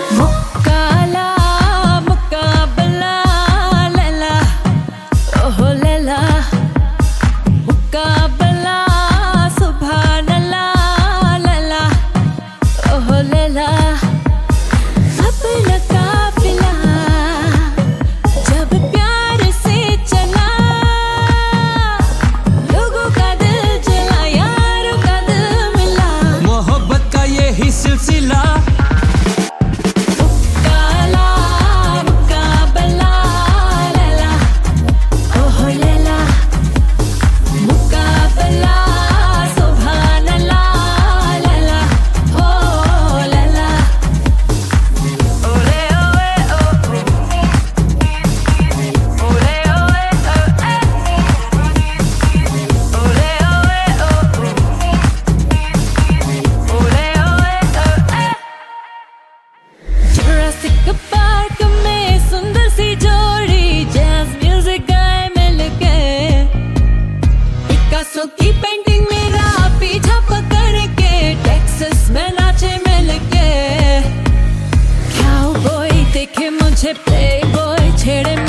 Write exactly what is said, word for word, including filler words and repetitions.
मुक्काला मुक्काबला लैला ओहो लैला मुक्काबला सुभान अल्लाह लैला ओहो लैला अपना काफिला जब प्यार से चला लोगों का दिल जला यारों का दिल मिला मोहब्बत का यही सिलसिला पार्क में सुंदर सी जोड़ी जैज म्यूजिक गाए मिलके पिकासो की पेंटिंग मेरा पीछा पकड़ के टेक्सास में नाचे मिलके काउबॉय देखे मुझे प्लेबॉय छेड़े